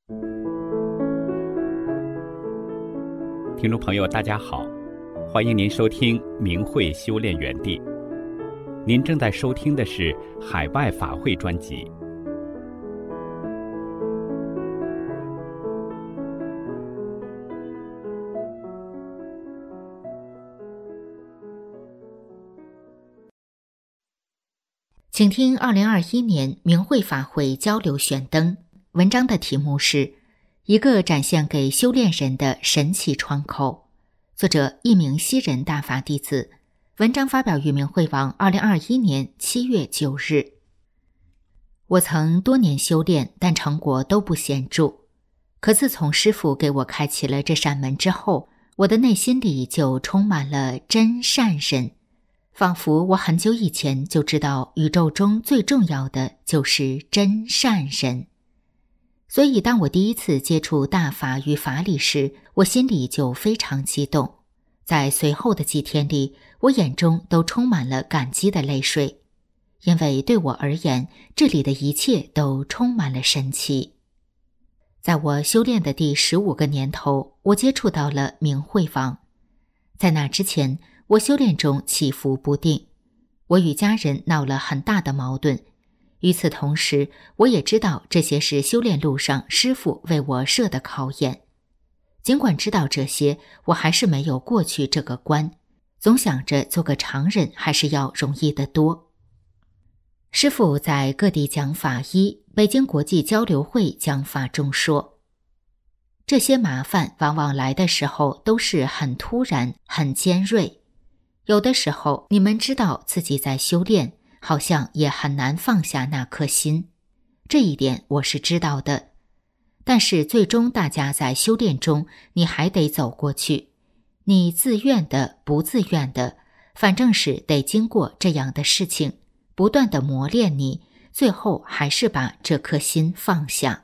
听众朋友大家好，欢迎您收听明慧修炼园地。您正在收听的是海外法会专辑。 请听2021年明慧法会交流选灯，文章的题目是一个展现给修炼人的神奇窗口，作者一名西人大法弟子，文章发表于明慧网2021年7月9日。我曾多年修炼，但成果都不显著，可自从师父给我开启了这扇门之后，我的内心里就充满了真善人，仿佛我很久以前就知道宇宙中最重要的就是真善人。所以当我第一次接触大法与法理时，我心里就非常激动。在随后的几天里，我眼中都充满了感激的泪水，因为对我而言，这里的一切都充满了神奇。在我修炼的第15个年头，我接触到了明慧网。在那之前，我修炼中起伏不定，我与家人闹了很大的矛盾。与此同时，我也知道这些是修炼路上师父为我设的考验。尽管知道这些，我还是没有过去这个关，总想着做个常人还是要容易得多。师父在各地讲法医，北京国际交流会讲法中说，这些麻烦往往来的时候都是很突然、很尖锐。有的时候你们知道自己在修炼，好像也很难放下那颗心，这一点我是知道的。但是最终大家在修炼中，你还得走过去，你自愿的、不自愿的，反正是得经过这样的事情，不断的磨练你，最后还是把这颗心放下。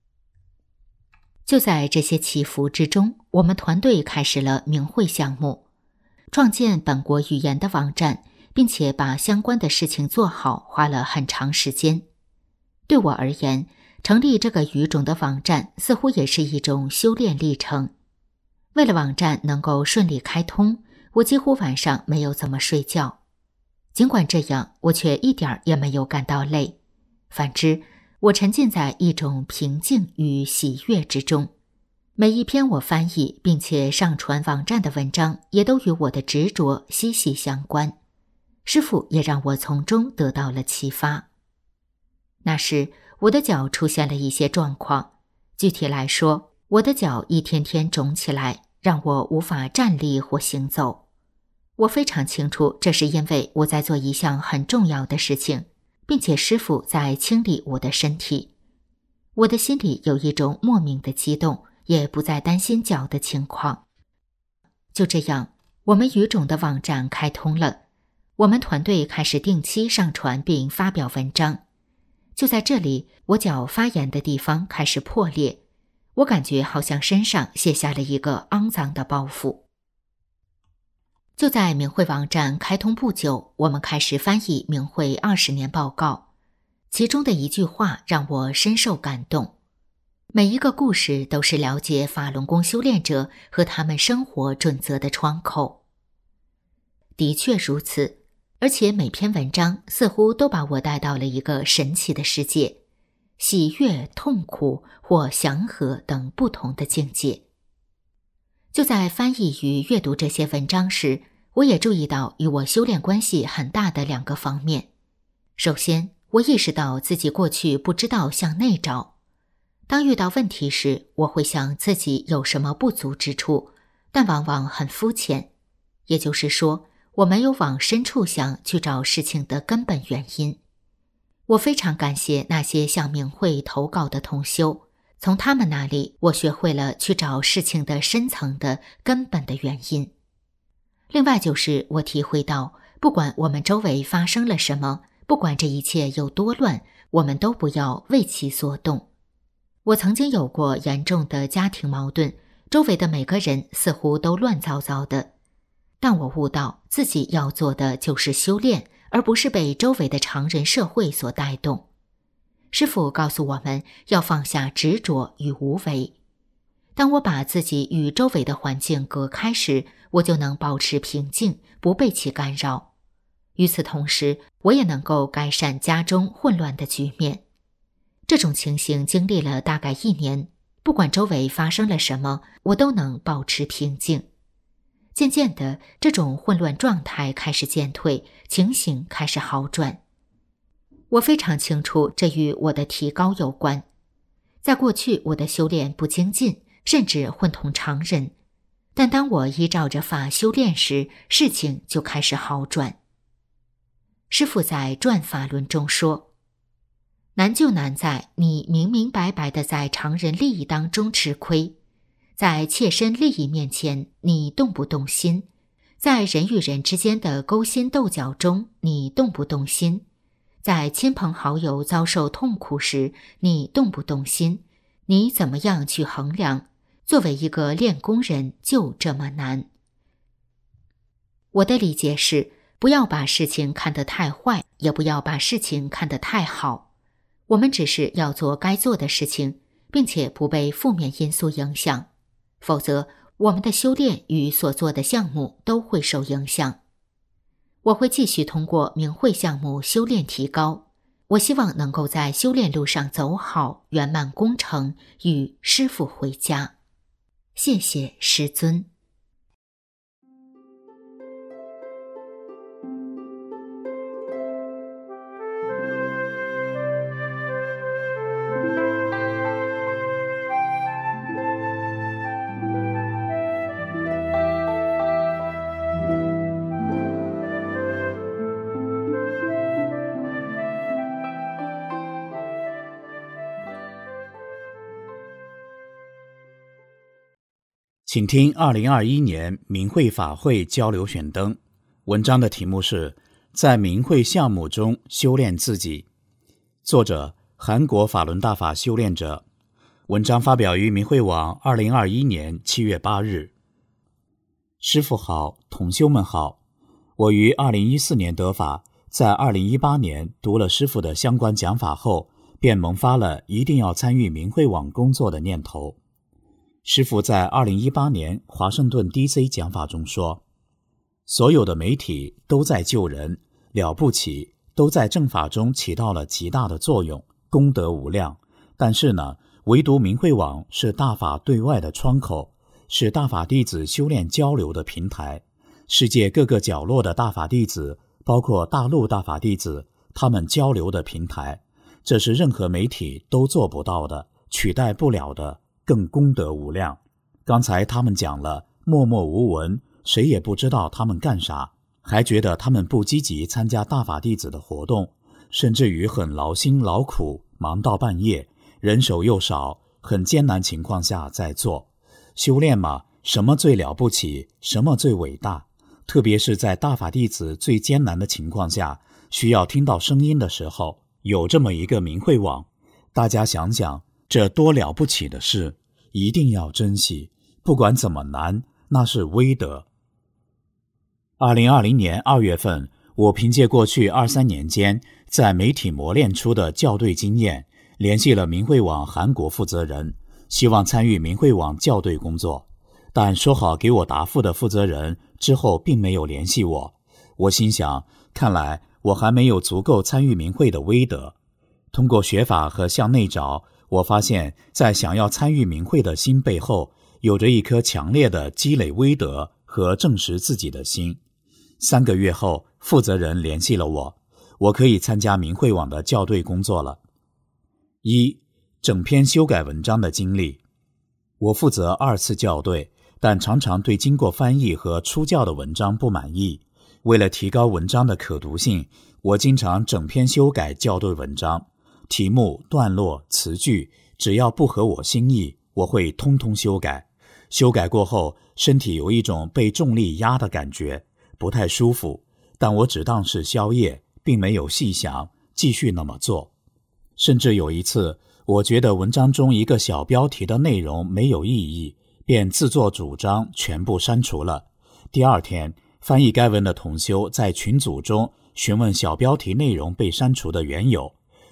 就在这些起伏之中，我们团队开始了明慧项目，创建本国语言的网站，并且把相关的事情做好，花了很长时间。对我而言，成立这个语种的网站似乎也是一种修炼历程。为了网站能够顺利开通，我几乎晚上没有怎么睡觉。尽管这样，我却一点也没有感到累，反之，我沉浸在一种平静与喜悦之中。每一篇我翻译并且上传网站的文章，也都与我的执着息息相关。师父也让我从中得到了启发。那时，我的脚出现了一些状况，具体来说，我的脚一天天肿起来，让我无法站立或行走。我非常清楚，这是因为我在做一项很重要的事情，并且师父在清理我的身体。我的心里有一种莫名的激动，也不再担心脚的情况。就这样，我们语种的网站开通了，我们团队开始定期上传并发表文章。就在这里，我脚发炎的地方开始破裂，我感觉好像身上卸下了一个肮脏的包袱。就在明慧网站开通不久，我们开始翻译明慧20年报告，其中的一句话让我深受感动。每一个故事都是了解法轮功修炼者和他们生活准则的窗口。的确如此，而且每篇文章似乎都把我带到了一个神奇的世界，喜悦、痛苦或祥和等不同的境界。就在翻译与阅读这些文章时，我也注意到与我修炼关系很大的2个方面。首先，我意识到自己过去不知道向内找。当遇到问题时，我会想自己有什么不足之处，但往往很肤浅。也就是说，我没有往深处想去找事情的根本原因。我非常感谢那些向明慧投稿的同修，从他们那里我学会了去找事情的深层的根本的原因。另外就是我体会到，不管我们周围发生了什么，不管这一切有多乱，我们都不要为其所动。我曾经有过严重的家庭矛盾，周围的每个人似乎都乱糟糟的，但我悟到自己要做的就是修炼，而不是被周围的常人社会所带动。 师父告诉我们要放下执着与无为。当我把自己与周围的环境隔开时，我就能保持平静，不被其干扰。与此同时，我也能够改善家中混乱的局面。这种情形经历了大概1年，不管周围发生了什么，我都能保持平静。渐渐的，这种混乱状态开始渐退，情形开始好转。我非常清楚这与我的提高有关。在过去，我的修炼不精进，甚至混同常人，但当我依照着法修炼时，事情就开始好转。师父在转法轮中说，难就难在你明明白白地在常人利益当中吃亏，在切身利益面前你动不动心，在人与人之间的勾心斗角中你动不动心，在亲朋好友遭受痛苦时你动不动心，你怎么样去衡量？作为一个练功人就这么难。我的理解是，不要把事情看得太坏，也不要把事情看得太好。我们只是要做该做的事情，并且不被负面因素影响，否则我们的修炼与所做的项目都会受影响。我会继续通过明慧项目修炼提高，我希望能够在修炼路上走好，圆满功成，与师父回家。谢谢师尊。 请听2021年明慧法会交流选灯，文章的题目是在明慧项目中修炼自己，作者韩国法轮大法修炼者，文章发表于明慧网2021年7月8日。师父好，同修们好，我于2014年得法，在2018年读了师父的相关讲法后，便萌发了一定要参与明慧网工作的念头。师父在2018年华盛顿 DC 讲法中说，所有的媒体都在救人，了不起，都在正法中起到了极大的作用，功德无量。但是呢，唯独明慧网是大法对外的窗口，是大法弟子修炼交流的平台。世界各个角落的大法弟子，包括大陆大法弟子，他们交流的平台，这是任何媒体都做不到的，取代不了的，更功德无量。刚才他们讲了默默无闻，谁也不知道他们干啥，还觉得他们不积极参加大法弟子的活动，甚至于很劳心劳苦，忙到半夜，人手又少，很艰难情况下在做。修炼嘛，什么最了不起，什么最伟大？特别是在大法弟子最艰难的情况下，需要听到声音的时候，有这么一个明慧网，大家想想，这多了不起的事，一定要珍惜，不管怎么难，那是威德。2020年2月份，我凭借过去2-3年间在媒体磨练出的校对经验，联系了明慧网韩国负责人，希望参与明慧网校对工作。但说好给我答复的负责人之后并没有联系我，我心想，看来我还没有足够参与明慧的威德。通过学法和向内找，我发现在想要参与明慧的心背后，有着一颗强烈的积累威德和证实自己的心。3个月后，负责人联系了我，我可以参加明慧网的校对工作了。1. 整篇修改文章的经历。我负责2次校对，但常常对经过翻译和出校的文章不满意。为了提高文章的可读性，我经常整篇修改校对文章，题目、段落、词句，只要不合我心意，我会通通修改。修改过后，身体有一种被重力压的感觉，不太舒服，但我只当是宵夜，并没有细想，继续那么做。甚至有一次，我觉得文章中一个小标题的内容没有意义，便自作主张全部删除了。第2天，翻译该文的同修在群组中询问小标题内容被删除的缘由，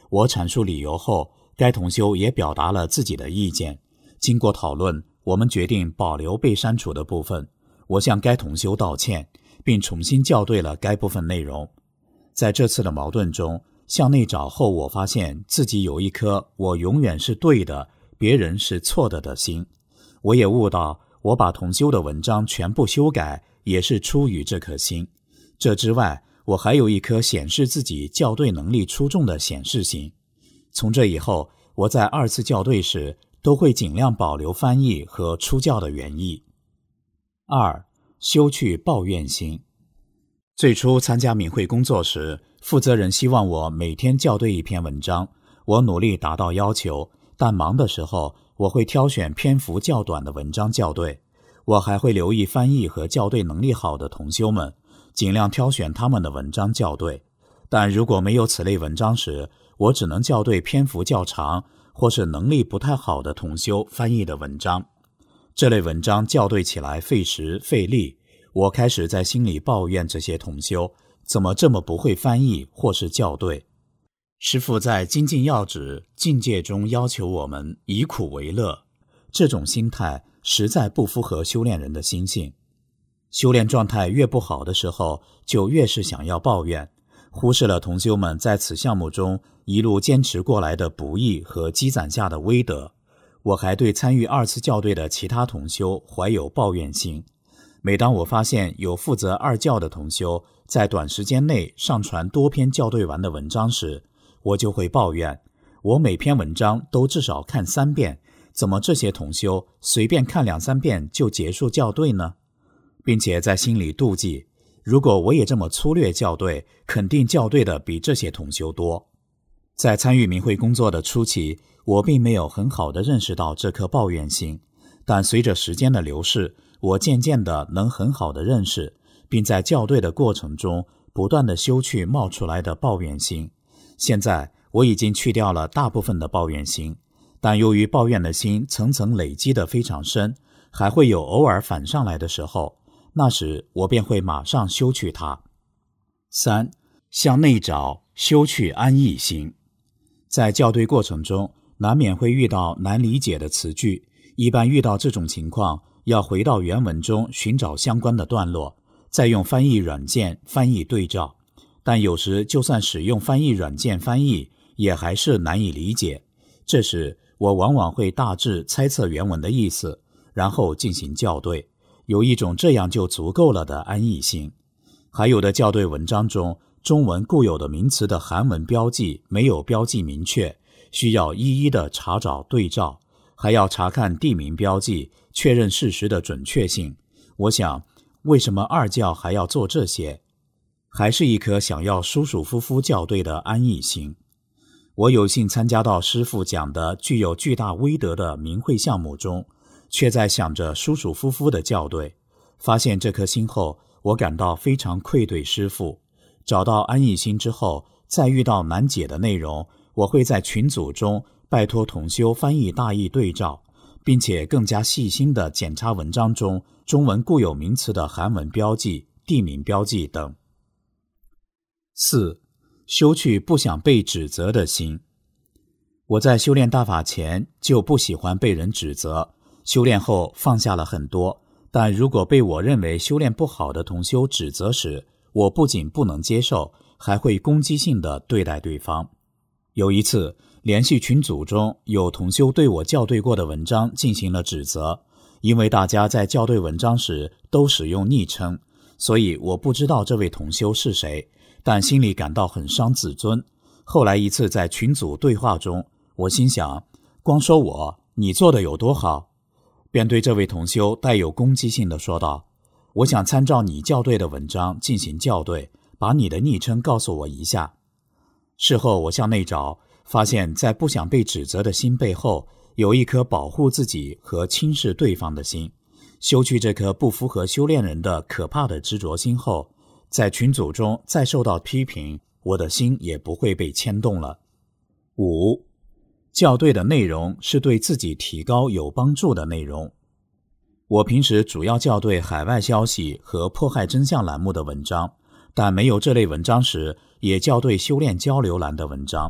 我阐述理由后，该同修也表达了自己的意见。经过讨论，我们决定保留被删除的部分。我向该同修道歉，并重新校对了该部分内容。在这次的矛盾中，向内找后，我发现自己有一颗我永远是对的，别人是错的心。我也悟到，我把同修的文章全部修改，也是出于这颗心。这之外，我还有一颗显示自己校对能力出众的显示心。从这以后，我在2次校对时都会尽量保留翻译和出校的原意。2. 修去抱怨心。最初参加明慧工作时，负责人希望我每天校对一篇文章，我努力达到要求，但忙的时候，我会挑选篇幅较短的文章校对。我还会留意翻译和校对能力好的同修们，尽量挑选他们的文章校对。但如果没有此类文章时，我只能校对篇幅较长或是能力不太好的同修翻译的文章。这类文章校对起来费时费力，我开始在心里抱怨这些同修怎么这么不会翻译或是校对。师父在精进要旨境界中要求我们以苦为乐，这种心态实在不符合修炼人的心性。修炼状态越不好的时候，就越是想要抱怨，忽视了同修们在此项目中一路坚持过来的不易和积攒下的威德。我还对参与2次校对的其他同修怀有抱怨心。每当我发现有负责2校的同修在短时间内上传多篇校对完的文章时，我就会抱怨，我每篇文章都至少看3遍，怎么这些同修随便看2-3遍就结束校对呢？并且在心里妒忌，如果我也这么粗略校对，肯定校对的比这些同修多。在参与明慧工作的初期，我并没有很好地认识到这颗抱怨心，但随着时间的流逝，我渐渐地能很好地认识，并在校对的过程中不断地修去冒出来的抱怨心。现在我已经去掉了大部分的抱怨心，但由于抱怨的心层层累积得非常深，还会有偶尔反上来的时候，那时我便会马上修去它。3. 向内找，修去安逸心。在校对过程中，难免会遇到难理解的词句，一般遇到这种情况，要回到原文中寻找相关的段落，再用翻译软件翻译对照。但有时就算使用翻译软件翻译，也还是难以理解。这时我往往会大致猜测原文的意思，然后进行校对，有一种这样就足够了的安逸心。还有的校对文章中，中文固有的名词的韩文标记没有标记明确，需要一一的查找对照，还要查看地名标记，确认事实的准确性。我想，为什么2校还要做这些？还是一颗想要舒舒服服校对的安逸心。我有幸参加到师父讲的具有巨大威德的明慧项目中，却在想着舒舒服服的校对。发现这颗心后，我感到非常愧对师父。找到安逸心之后，再遇到难解的内容，我会在群组中拜托同修翻译大意对照，并且更加细心地检查文章中中文固有名词的韩文标记、地名标记等。4. 修去不想被指责的心。我在修炼大法前就不喜欢被人指责，修炼后放下了很多，但如果被我认为修炼不好的同修指责时，我不仅不能接受，还会攻击性地对待对方。有一次，联系群组中有同修对我校对过的文章进行了指责，因为大家在校对文章时都使用昵称，所以我不知道这位同修是谁，但心里感到很伤自尊。后来一次在群组对话中，我心想，光说我，你做的有多好？便对这位同修带有攻击性地说道，我想参照你校对的文章进行校对，把你的昵称告诉我一下。事后我向内找，发现在不想被指责的心背后，有一颗保护自己和轻视对方的心。修去这颗不符合修炼人的可怕的执着心后，在群组中再受到批评，我的心也不会被牵动了。5. 校对的内容是对自己提高有帮助的内容。我平时主要校对海外消息和迫害真相栏目的文章，但没有这类文章时，也校对修炼交流栏的文章。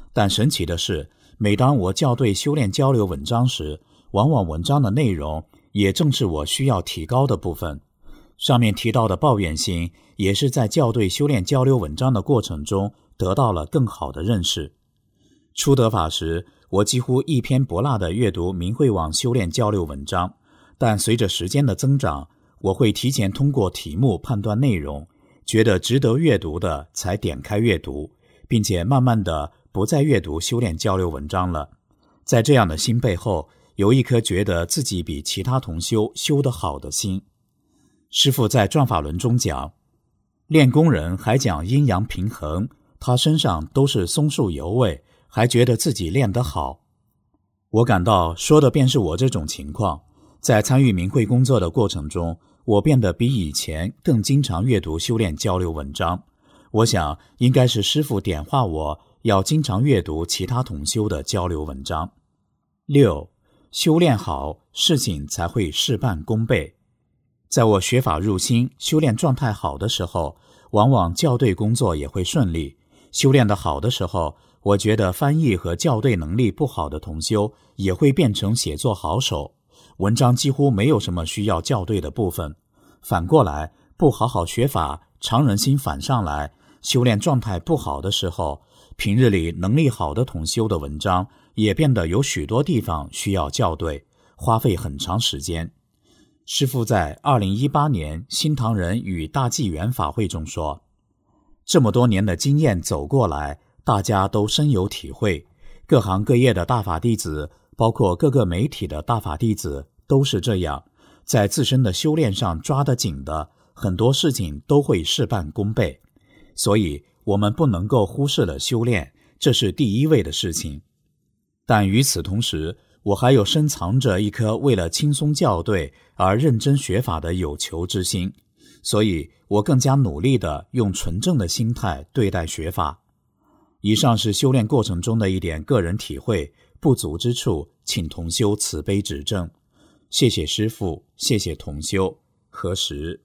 但神奇的是，每当我校对修炼交流文章时，往往文章的内容也正是我需要提高的部分。上面提到的抱怨心，也是在校对修炼交流文章的过程中得到了更好的认识。初得法时，我几乎一篇不落地阅读明慧网修炼交流文章，但随着时间的增长，我会提前通过题目判断内容，觉得值得阅读的才点开阅读，并且慢慢地不再阅读修炼交流文章了。在这样的心背后，有一颗觉得自己比其他同修修得好的心。师父在转法轮中讲，练功人还讲阴阳平衡，他身上都是松树油味，还觉得自己练得好。我感到说的便是我这种情况。在参与明慧工作的过程中，我变得比以前更经常阅读修炼交流文章。我想应该是师父点化我要经常阅读其他同修的交流文章。6. 修炼好，事情才会事半功倍。在我学法入心、修炼状态好的时候，往往校对工作也会顺利。修炼得好的时候，我觉得翻译和校对能力不好的同修也会变成写作好手，文章几乎没有什么需要校对的部分。反过来，不好好学法，常人心反上来，修炼状态不好的时候，平日里能力好的同修的文章也变得有许多地方需要校对，花费很长时间。师父在2018年新唐人与大纪元法会中说，这么多年的经验走过来，大家都深有体会，各行各业的大法弟子，包括各个媒体的大法弟子都是这样，在自身的修炼上抓得紧的，很多事情都会事半功倍。所以我们不能够忽视了修炼，这是第一位的事情。但与此同时，我还有深藏着一颗为了轻松校对而认真学法的有求之心，所以我更加努力地用纯正的心态对待学法。以上是修炼过程中的一点个人体会，不足之处请同修慈悲指正。谢谢师父，谢谢同修。何时？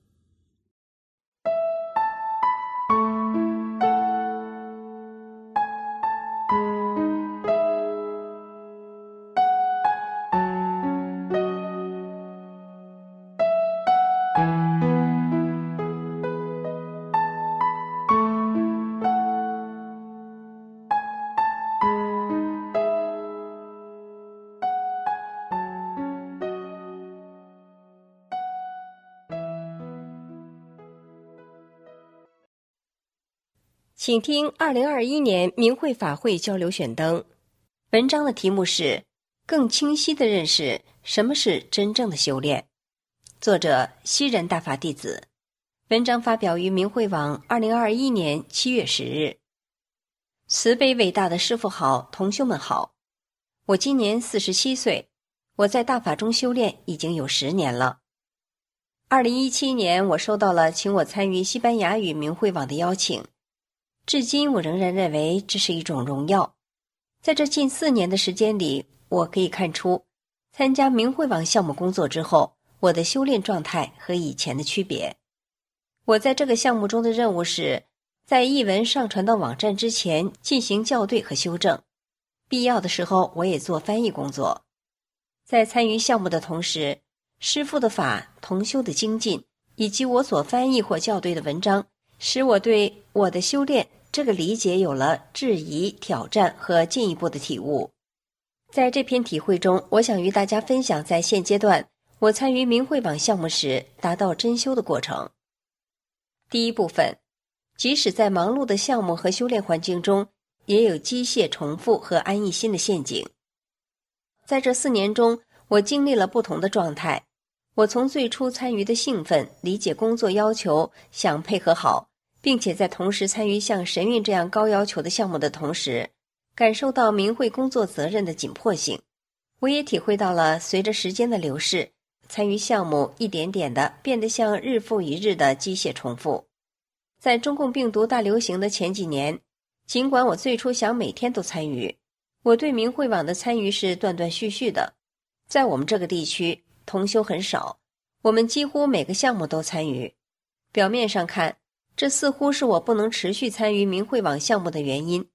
请听2021年明慧法会交流选灯。文章的题目是更清晰地认识什么是真正的修炼。作者西人大法弟子。文章发表于明慧网2021年7月10日。慈悲伟大的师父好，同修们好。我今年47岁，我在大法中修炼已经有10年了。2017年我收到了请我参与西班牙语明慧网的邀请，至今我仍然认为这是一种荣耀。在这近4年的时间里，我可以看出参加明慧网项目工作之后，我的修炼状态和以前的区别。我在这个项目中的任务是在译文上传到网站之前进行校对和修正，必要的时候我也做翻译工作。在参与项目的同时，师父的法、同修的精进，以及我所翻译或校对的文章，使我对我的修炼这个理解有了质疑、挑战和进一步的体悟。在这篇体会中，我想与大家分享在现阶段我参与明慧网项目时达到真修的过程。第一部分，即使在忙碌的项目和修炼环境中，也有机械重复和安逸心的陷阱。在这4年中，我经历了不同的状态。我从最初参与的兴奋、理解工作要求、想配合好，并且在同时参与像神韵这样高要求的项目的同时，感受到明慧工作责任的紧迫性。我也体会到了随着时间的流逝，参与项目一点点地变得像日复一日的机械重复。在中共病毒大流行的前几年，尽管我最初想每天都参与，我对明慧网的参与是断断续续的。在我们这个地区，同修很少，我们几乎每个项目都参与。表面上看，这似乎是我不能持续参与明慧网项目的原因。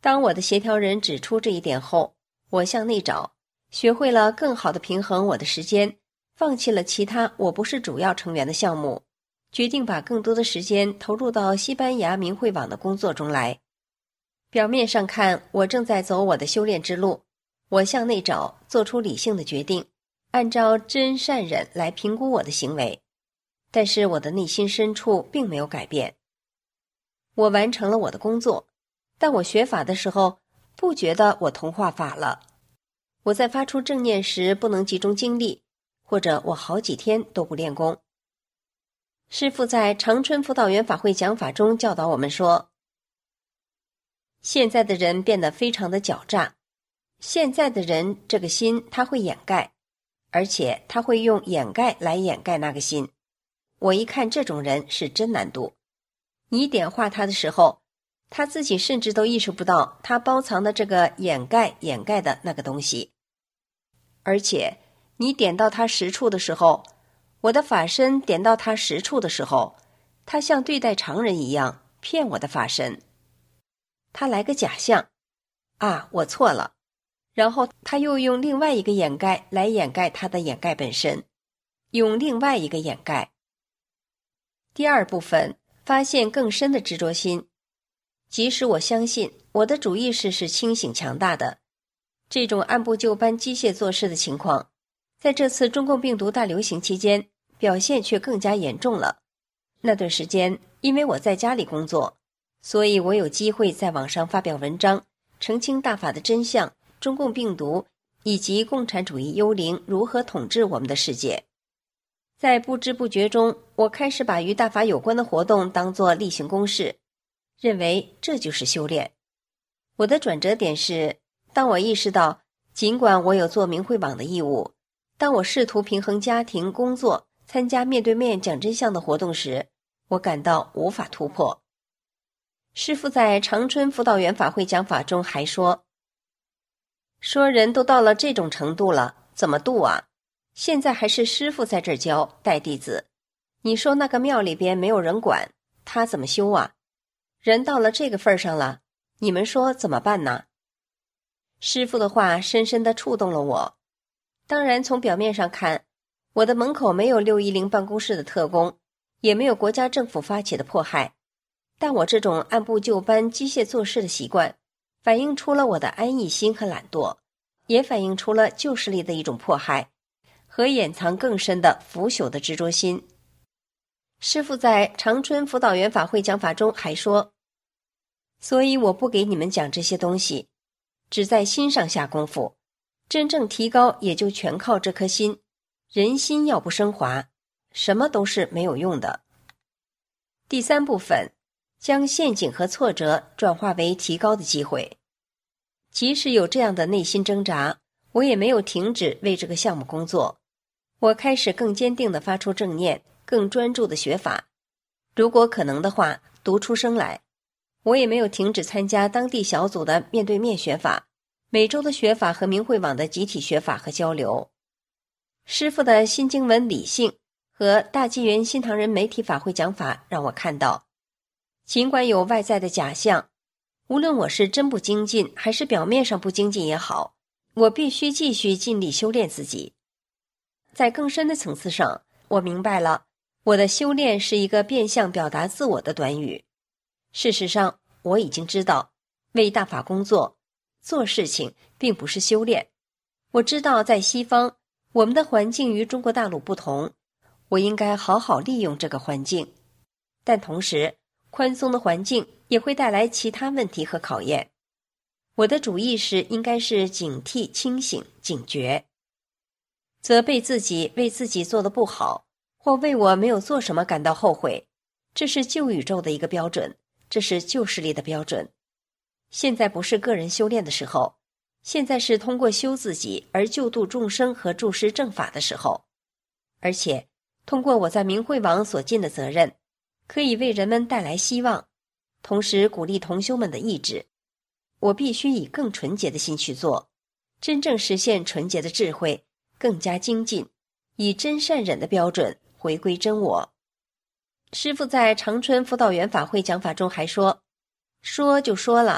当我的协调人指出这一点后，我向内找，学会了更好地平衡我的时间，放弃了其他我不是主要成员的项目，决定把更多的时间投入到西班牙明慧网的工作中来。表面上看，我正在走我的修炼之路，我向内找，做出理性的决定，按照真善忍来评估我的行为，但是我的内心深处并没有改变。我完成了我的工作，但我学法的时候不觉得我同化法了。我在发出正念时不能集中精力，或者我好几天都不练功。师父在长春辅导员法会讲法中教导我们说，现在的人变得非常的狡诈，现在的人这个心他会掩盖，而且他会用掩盖来掩盖那个心。我一看这种人是真难度，你点化他的时候，他自己甚至都意识不到他包藏的这个掩盖的那个东西。而且你点到他实处的时候，我的法身点到他实处的时候，他像对待常人一样骗我的法身。他来个假象，啊，我错了，然后他又用另外一个掩盖来掩盖他的掩盖本身，用另外一个掩盖。第二部分，发现更深的执着心。即使我相信我的主意识是清醒强大的，这种按部就班机械做事的情况，在这次中共病毒大流行期间表现却更加严重了。那段时间因为我在家里工作，所以我有机会在网上发表文章，澄清大法的真相，中共病毒以及共产主义幽灵如何统治我们的世界。在不知不觉中，我开始把与大法有关的活动当作例行公事，认为这就是修炼。我的转折点是，当我意识到尽管我有做明慧网的义务，当我试图平衡家庭、工作，参加面对面讲真相的活动时，我感到无法突破。师父在长春辅导员法会讲法中还说人都到了这种程度了，怎么度啊？现在还是师父在这儿教带弟子，你说那个庙里边没有人管，他怎么修啊？人到了这个份上了，你们说怎么办呢？师父的话深深地触动了我。当然从表面上看，我的门口没有610办公室的特工，也没有国家政府发起的迫害，但我这种按部就班机械做事的习惯，反映出了我的安逸心和懒惰，也反映出了旧势力的一种迫害和掩藏更深的腐朽的执着心。师父在长春辅导员法会讲法中还说，所以我不给你们讲这些东西，只在心上下功夫，真正提高也就全靠这颗心，人心要不升华，什么都是没有用的。第三部分，将陷阱和挫折转化为提高的机会。即使有这样的内心挣扎，我也没有停止为这个项目工作。我开始更坚定地发出正念，更专注地学法，如果可能的话读出声来。我也没有停止参加当地小组的面对面学法，每周的学法和明慧网的集体学法和交流。师父的新经文理性和大纪元新唐人媒体法会讲法让我看到，尽管有外在的假象，无论我是真不精进还是表面上不精进也好，我必须继续尽力修炼自己。在更深的层次上，我明白了，我的修炼是一个变相表达自我的短语。事实上，我已经知道，为大法工作、做事情并不是修炼。我知道在西方，我们的环境与中国大陆不同，我应该好好利用这个环境。但同时，宽松的环境也会带来其他问题和考验。我的主意识应该是警惕、清醒、警觉。责备自己为自己做的不好，或为我没有做什么感到后悔，这是旧宇宙的一个标准，这是旧势力的标准。现在不是个人修炼的时候，现在是通过修自己而救度众生和注释正法的时候。而且通过我在明慧网所尽的责任，可以为人们带来希望，同时鼓励同修们的意志。我必须以更纯洁的心去做，真正实现纯洁的智慧，更加精进，以真善忍的标准回归真我。师父在长春辅导员法会讲法中还说就说了，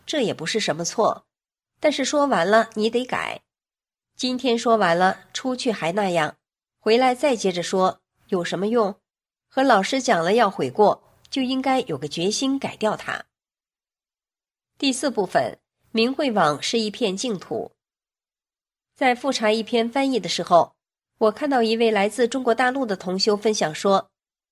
这也不是什么错，但是说完了你得改。今天说完了，出去还那样，回来再接着说，有什么用？和老师讲了要悔过，就应该有个决心改掉它。第4部分，明慧网是一片净土。在复查一篇翻译的时候，我看到一位来自中国大陆的同修分享说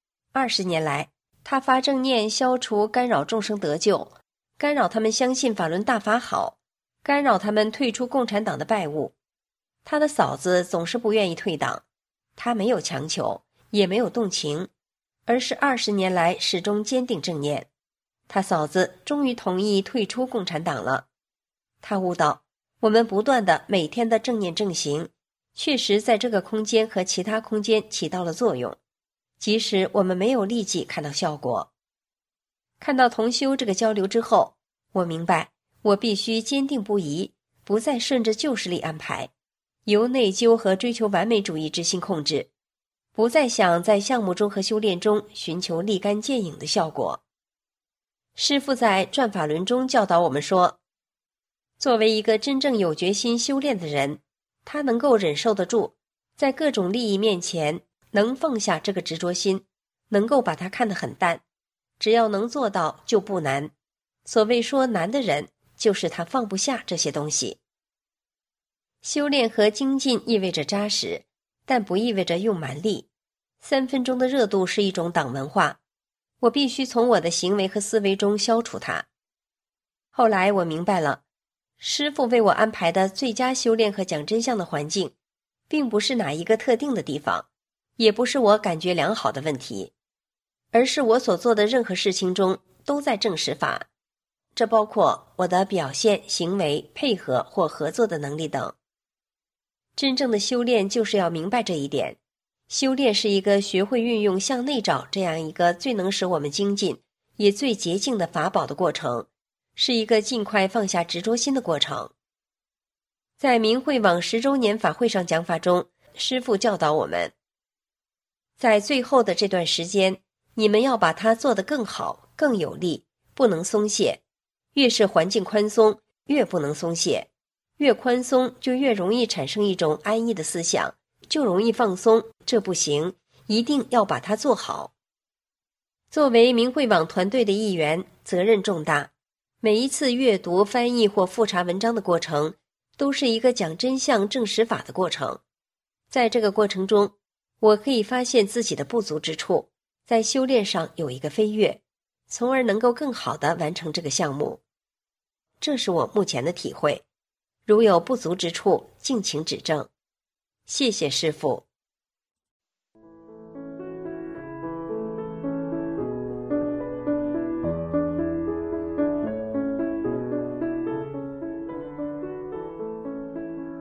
，20年来，他发正念消除干扰众生得救，干扰他们相信法轮大法好，干扰他们退出共产党的拜物。他的嫂子总是不愿意退党，他没有强求，也没有动情，而是20年来始终坚定正念。他嫂子终于同意退出共产党了。他悟到，我们不断的每天的正念正行，确实在这个空间和其他空间起到了作用，即使我们没有立即看到效果。看到同修这个交流之后，我明白我必须坚定不移，不再顺着旧势力安排，由内疚和追求完美主义之心控制，不再想在项目中和修炼中寻求立竿见影的效果。师父在转法轮中教导我们说，作为一个真正有决心修炼的人，他能够忍受得住，在各种利益面前能放下这个执着心，能够把它看得很淡，只要能做到就不难。所谓说难的人，就是他放不下这些东西。修炼和精进意味着扎实，但不意味着用蛮力。3分钟的热度是一种党文化，我必须从我的行为和思维中消除它。后来我明白了，师父为我安排的最佳修炼和讲真相的环境，并不是哪一个特定的地方，也不是我感觉良好的问题，而是我所做的任何事情中都在证实法，这包括我的表现、行为、配合或合作的能力等。真正的修炼就是要明白这一点，修炼是一个学会运用向内找这样一个最能使我们精进也最洁净的法宝的过程，是一个尽快放下执着心的过程。在明慧网10周年法会上讲法中，师父教导我们，在最后的这段时间，你们要把它做得更好更有力，不能松懈，越是环境宽松越不能松懈，越宽松就越容易产生一种安逸的思想，就容易放松，这不行，一定要把它做好。作为明慧网团队的一员，责任重大，每一次阅读、翻译或复查文章的过程，都是一个讲真相证实法的过程。在这个过程中，我可以发现自己的不足之处，在修炼上有一个飞跃，从而能够更好地完成这个项目。这是我目前的体会，如有不足之处，敬请指正。谢谢师父。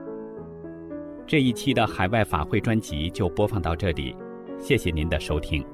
这一期的海外法会专辑就播放到这里，谢谢您的收听。